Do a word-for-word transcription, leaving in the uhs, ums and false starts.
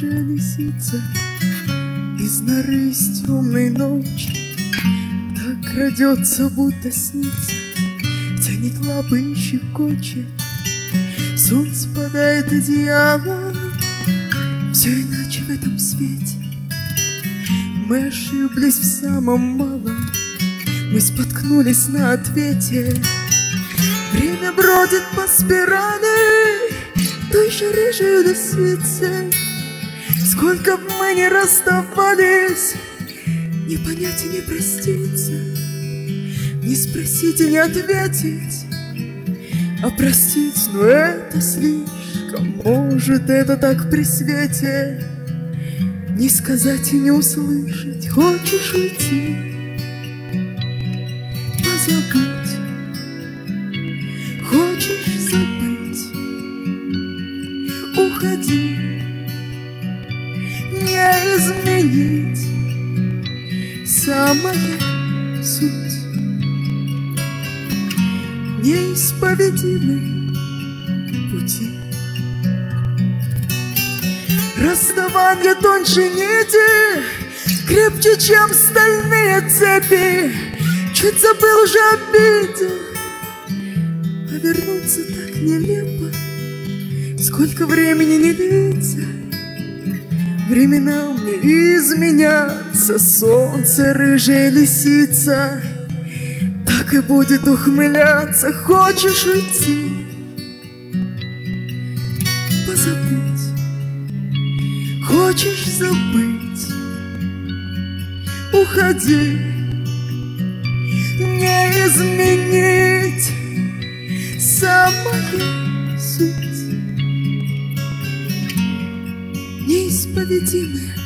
рыжая лисица из норы из темной ночи так крадется, будто снится, тянет лапы и щекочет. Солнце падает одеяло, все иначе в этом свете. Мы ошиблись в самом малом, мы споткнулись на ответе. Время бродит по спирали той же рыжей лисицы. Сколько б мы не расставались, не понять и не проститься, не спросить и не ответить, а простить, но это слишком. Может, это так при свете. Не сказать и не услышать. Хочешь уйти, позабыть. Хочешь забыть, уходи. Не изменить самая суть неисповедимы пути. Расставание тоньше нити, крепче, чем стальные цепи. Чуть забыл, уже обидел, а вернуться так нелепо. Сколько времени не длится, временам не изменяться. Солнце, рыжая лисица, так и будет ухмыляться. Хочешь уйти, позабыть. Хочешь забыть, уходи. Не изменить самая суть неисповедимая